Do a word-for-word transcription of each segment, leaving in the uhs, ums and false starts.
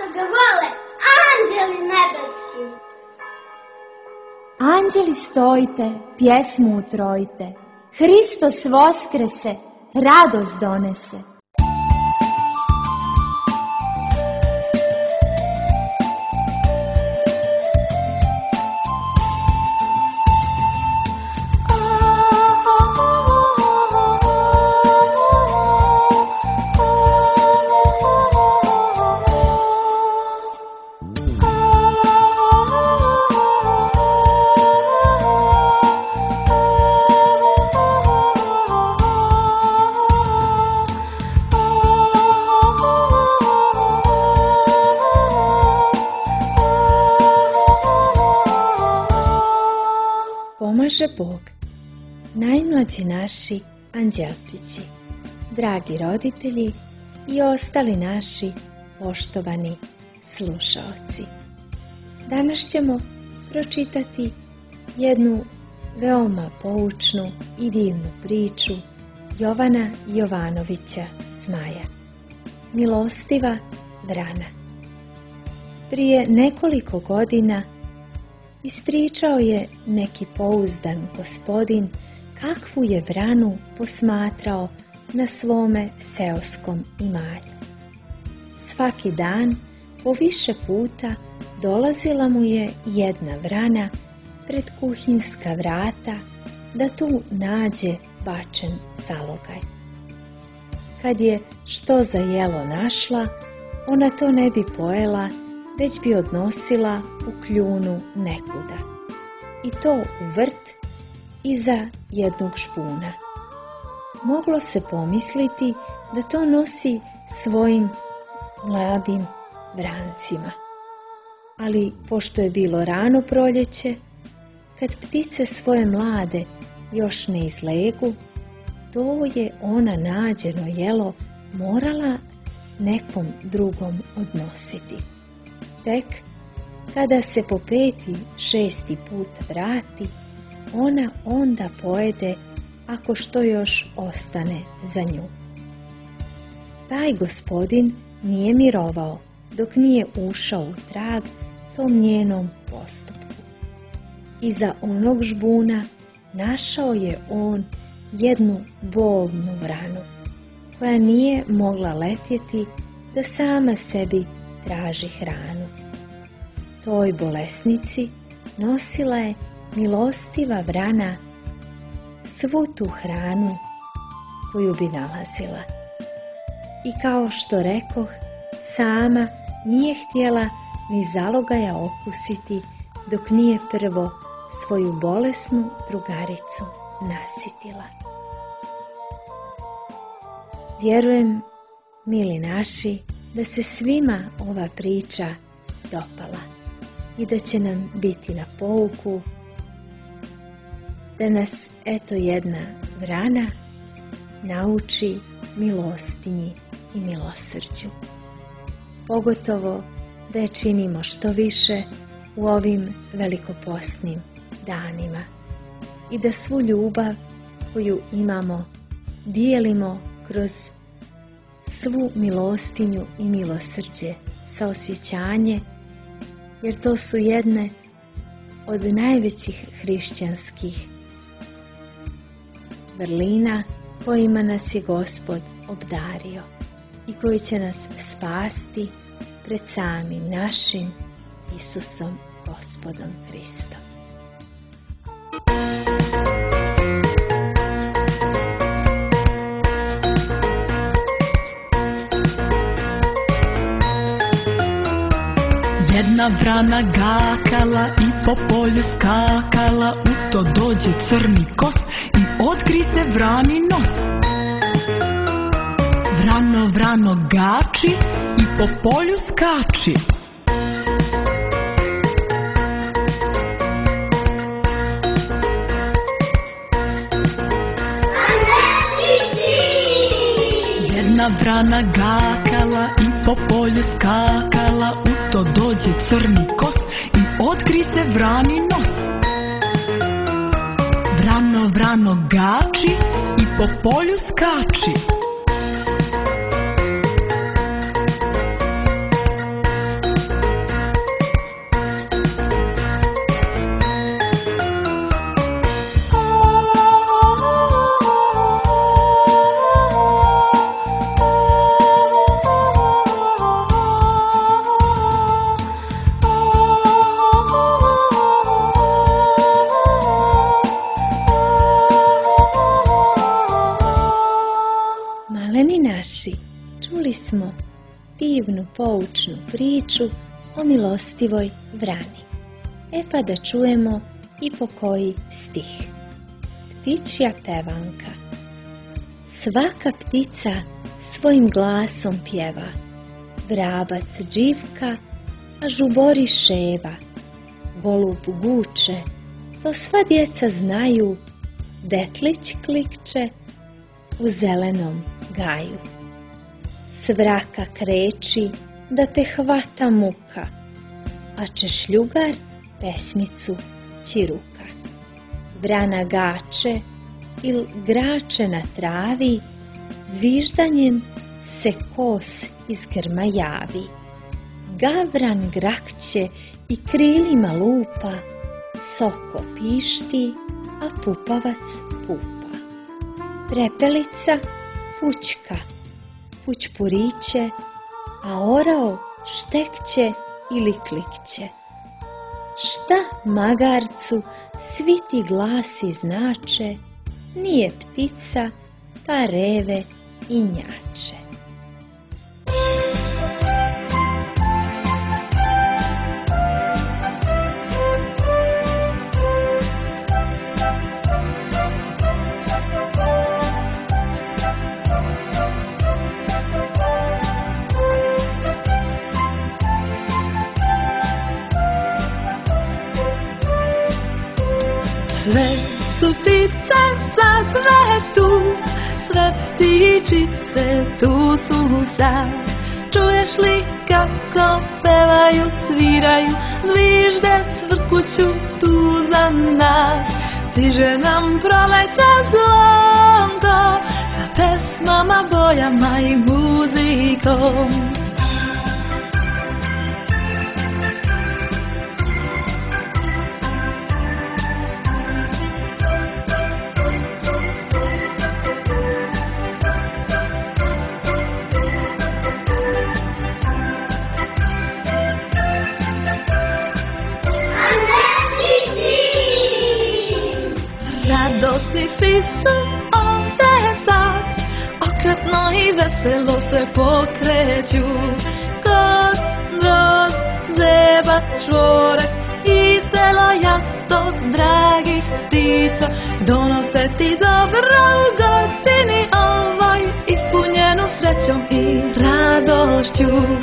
što ga vole anđeli nebeski. Anđeli stojite, pjesmu utrojite, Hristos voskrese, radost donese. Pomaže Bog, najmlađi naši anđelčići, dragi roditelji i ostali naši poštovani slušaoci. Danas ćemo pročitati jednu veoma poučnu i divnu priču Jovana Jovanovića Zmaja, Milostiva vrana. Prije nekoliko godina ispričao je neki pouzdan gospodin kakvu je vranu posmatrao na svome seoskom imanju. Svaki dan po više puta dolazila mu je jedna vrana pred kuhinjska vrata da tu nađe bačen zalogaj. Kad je što za jelo našla, ona to ne bi pojela, već bi odnosila u kljunu nekuda, i to u vrt iza jednog žbuna. Moglo se pomisliti da to nosi svojim mladim vrancima, ali pošto je bilo rano proljeće, kad ptice svoje mlade još ne izlegu, to je ona nađeno jelo morala nekom drugom odnositi. Tek kada se po peti, šesti put vrati, ona onda pojede ako što još ostane za nju. Taj gospodin nije mirovao dok nije ušao u trag tom njenom postupku. Iza onog žbuna našao je on jednu bolnu vranu, koja nije mogla letjeti da sama sebi traži hranu. Toj bolesnici nosila je milostiva vrana svu tu hranu koju bi nalazila. I kao što rekoh, sama nije htjela ni zalogaja okusiti dok nije prvo svoju bolesnu drugaricu nasitila. Vjerujem, mili naši, da se svima ova priča dopala i da će nam biti na pouku, da nas eto jedna vrana nauči milostinji i milosrđu. Pogotovo da je činimo što više u ovim velikoposnim danima i da svu ljubav koju imamo dijelimo kroz svu milostinju i milosrđe, saosjećanje, jer to su jedne od najvećih hrišćanskih vrlina kojima nas je Gospod obdario i koji će nas spasti pred samim našim Isusom Gospodom Hristom. Jedna vrana gakala i po polju skakala, u to dođe crni kos i otkrize vrani nos. Vrano, vrano gači i po polju skači. Jedna vrana gakala i po polju skakala, u to dođe crni kos i otkrize vrani nos. Vrano, vrano gači i po polju skači. poučnu priču o milostivoj vrani. E pa da čujemo i po koji stih. Ptičja pevanka. Svaka ptica svojim glasom pjeva, vrabac dživka, a žubori ševa, golub guče, to sva djeca znaju, detlić klikće u zelenom gaju. Svraka kreči da te hvata muka, a češljugar pesmicu ćiruka. Vrana gače il grače na travi, zviždanjem se kos iz grma javi. Gavran grakće i krilima lupa, soko pišti, a pupavac pupa. Prepelica fućka, fućpuriće, a orao štekće ili klikće. Šta magarcu svi ti glasi znače, nije ptica, pa reve i njače. Sve su ptice sa svetu, sve ptičice tu su sad. Čuješ li kako pevaju, sviraju, zvižde cvrkuću tu za nas. Stiže nam proleće zvonko, sa pesmama, bojama i muzikom. Radosti svi su ovdje sad, okretno i veselo se pokreću. Kod, roz, zeba, čvorek i selo jasto, dragi ptico, donose ti dobro u godini ovoj, ispunjenu srećom i radošću.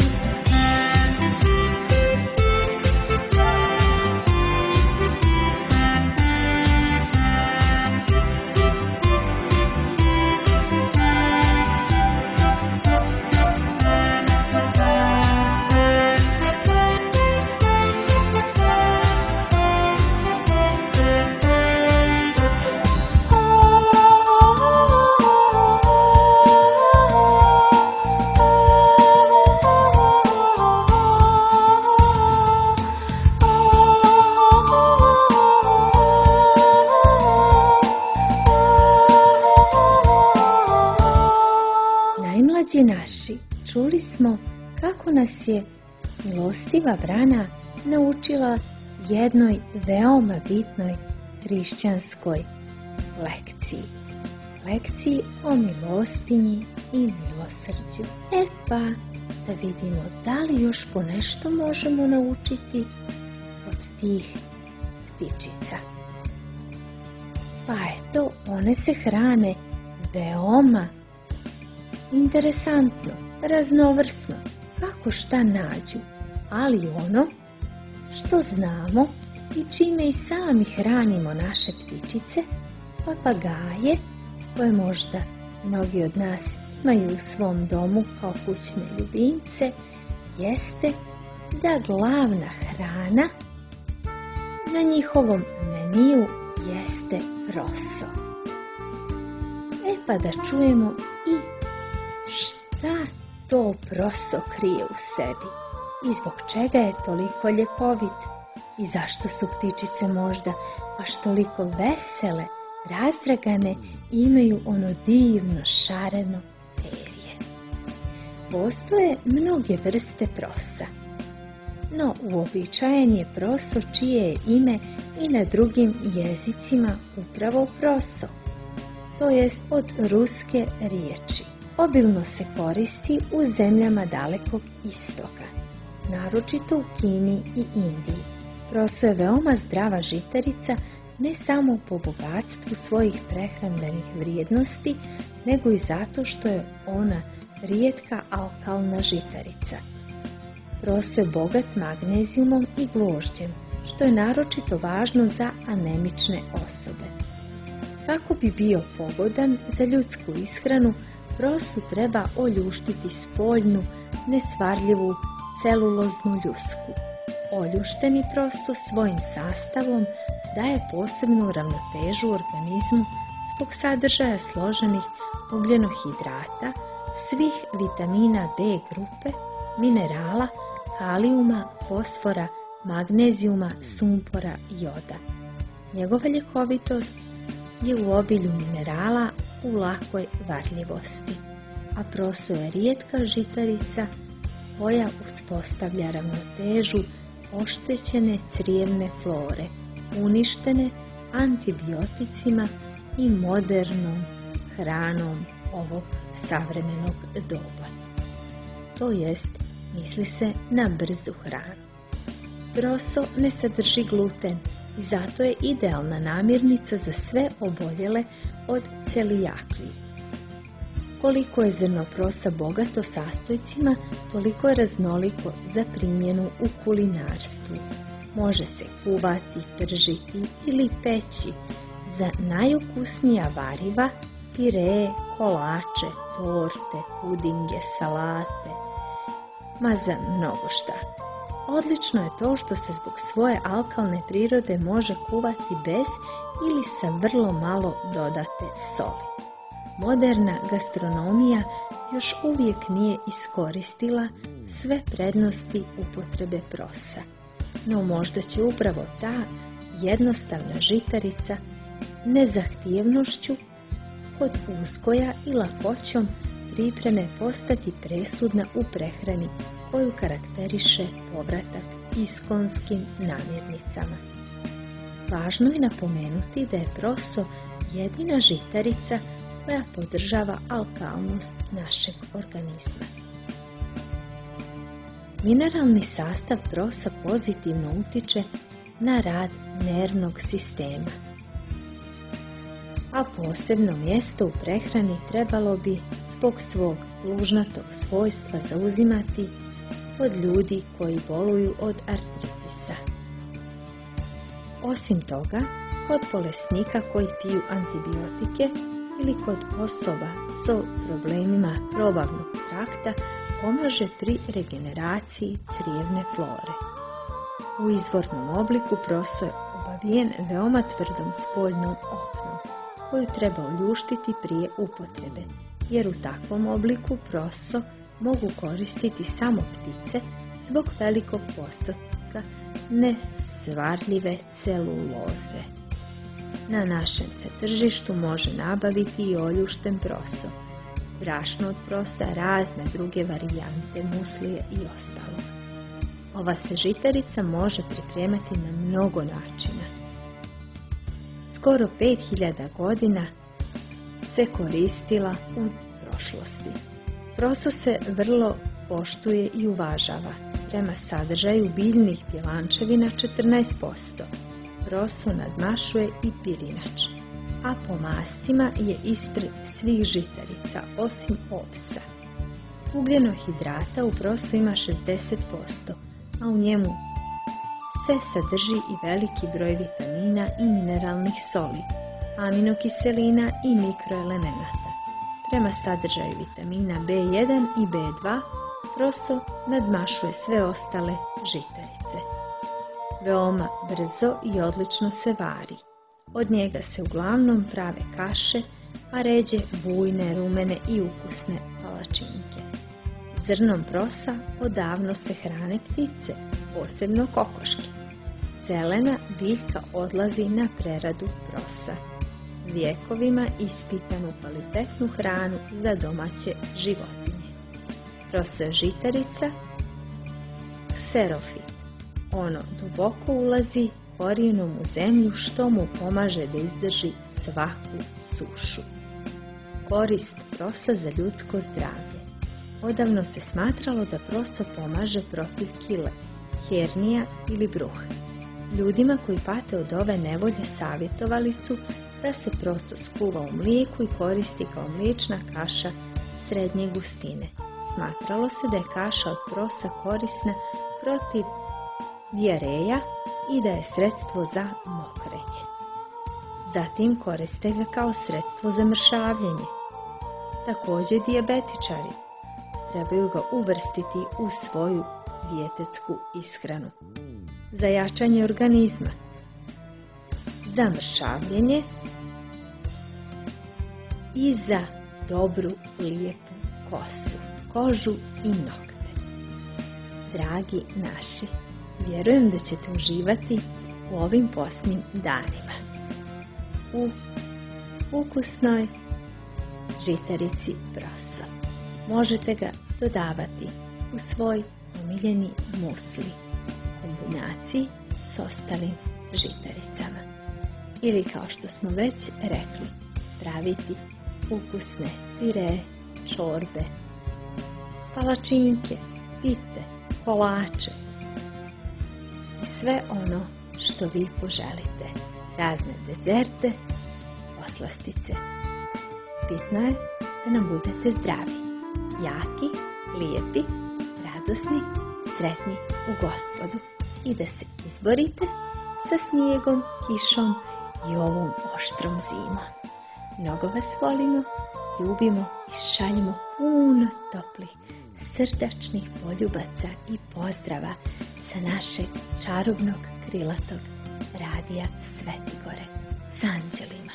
Naši, čuli smo kako nas je milostiva vrana naučila jednoj veoma bitnoj hrišćanskoj lekciji. Lekciji o milostinji i milosrđu. E pa, da vidimo da li još ponešto možemo naučiti od tih ptičica. Pa eto, one se hrane veoma interesantno, raznovrsno, kako šta nađu, ali ono što znamo i čime i sami hranimo naše ptičice, papagaje, koje možda mnogi od nas imaju u svom domu kao kućne ljubimce, jeste da glavna hrana na njihovom meniju jeste proso. E pa da čujemo i šta to proso krije u sebi i zbog čega je toliko ljekovit i zašto su ptičice možda baš toliko vesele, razdragane i imaju ono divno šareno perje. Postoje mnoge vrste prosa, no uobičajen je proso čije je ime i na drugim jezicima upravo proso, to jest od ruske riječi. Obilno se koristi u zemljama Dalekog istoka, naročito u Kini i Indiji. Proso je veoma zdrava žitarica ne samo po bogatstvu svojih prehrambenih vrijednosti, nego i zato što je ona rijetka alkalna žitarica. Proso je bogat magnezijumom i gvožđem, što je naročito važno za anemične osobe. Kako bi bio pogodan za ljudsku ishranu, prosu treba oljuštiti spoljnu, nesvarljivu celuloznu ljusku. Oljušteni proso svojim sastavom daje posebnu ravnotežu organizmu zbog sadržaja složenih ugljenohidrata, svih vitamina B grupe, minerala, kalijuma, fosfora, magnezijuma, sumpora i joda. Njegova ljekovitost je u obilju minerala u lakoj varljivosti, a proso je rijetka žitarica koja uspostavlja ravnotežu oštećene crijevne flore, uništene antibioticima i modernom hranom ovog savremenog doba. To jest, misli se na brzu hranu. Proso ne sadrži gluten i zato je idealna namirnica za sve oboljele od celijakije. Koliko je zrno prosa bogato sastojcima, toliko je raznoliko za primjenu u kulinarstvu. Može se kuvati, pržiti ili peći za najukusnija variva, pireje, kolače, torte, pudinge, salate, ma za mnogo šta. Odlično je to što se zbog svoje alkalne prirode može kuvati bez ili sa vrlo malo dodate soli. Moderna gastronomija još uvijek nije iskoristila sve prednosti upotrebe prosa, no možda će upravo ta jednostavna žitarica nezahtjevnošću kod uzgoja i lakoćom pripreme postati presudna u prehrani koju karakteriše povratak iskonskim namirnicama. Važno je napomenuti da je proso jedina žitarica koja podržava alkalnost našeg organizma. Mineralni sastav prosa pozitivno utiče na rad nervnog sistema, a posebno mjesto u prehrani trebalo bi zbog svog lužnatog svojstva zauzimati kod ljudi koji boluju od artritisa. Osim toga, kod bolesnika koji piju antibiotike ili kod osoba s problemima probavnog trakta pomaže pri regeneraciji crijevne flore. U izvornom obliku proso je obavijen veoma tvrdom spoljnom opnom, koju treba oljuštiti prije upotrebe, jer u takvom obliku proso mogu koristiti samo ptice zbog velikog postotka nesvarljive celuloze. Na našem se tržištu može nabaviti i oljušten proso, brašno od prosa, razne druge varijante, muslije i ostalo. Ova se žitarica može pripremati na mnogo načina. Skoro pet hiljada godina se koristila u prošlosti. Proso se vrlo poštuje i uvažava. Prema sadržaju biljnih bjelančevina četrnaest posto. Proso nadmašuje i pirinač, a po mastima je ispred svih žitarica, osim ovsa. Ugljenohidrata u prosu ima šezdeset posto, a u njemu se sadrži i veliki broj vitamina i mineralnih soli, aminokiselina i mikroelemenata. Prema sadržaju vitamina B jedan i B dva, proso nadmašuje sve ostale žitarice. Veoma brzo i odlično se vari. Od njega se uglavnom prave kaše, a ređe bujne, rumene i ukusne palačinke. Zrnom prosa odavno se hrane ptice, posebno kokoške. Zelena biljka odlazi na preradu prosa. Vjekovima ispitanu kvalitetnu hranu za domaće životinje. Proso je žitarica, kserofit. Ono duboko ulazi korijenom u zemlju što mu pomaže da izdrži svaku sušu. Korist prosa za ljudsko zdravlje. Odavno se smatralo da proso pomaže protiv kile, hernija ili bruha. Ljudima koji pate od ove nevolje savjetovali su da se proso skuva u mlijeku i koristi kao mliječna kaša srednje gustine. Smatralo se da je kaša od prosa korisna protiv dijareja i da je sredstvo za mokrenje. Zatim koriste ga kao sredstvo za mršavljenje. Također dijabetičari trebaju ga uvrstiti u svoju dijetetsku ishranu. Za jačanje organizma, za mršavljenje i za dobru lijepu kosu, kožu i nokte. Dragi naši, vjerujem da ćete uživati u ovim postnim danima u ukusnoj žitarici proso. Možete ga dodavati u svoj omiljeni musli u kombinaciji s ostalim žitaricama. Ili kao što smo već rekli, praviti ukusne pire, čorbe, palačinke, pice, kolače i sve ono što vi poželite. Razne dezerte, poslastice. Bitno je da nam budete zdravi, jaki, lijepi, radosni, sretni u Gospodu i da se izborite sa snijegom, kišom i ovom oštrom zimom. Mnogo vas volimo, ljubimo i šaljimo puno toplih, srdačnih poljubaca i pozdrava sa našeg čarobnog krilatog radija Sveti Gore s anđelima.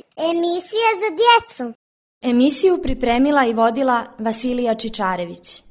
Emisija za djecu. Emisiju pripremila i vodila Vasilija Čičarević.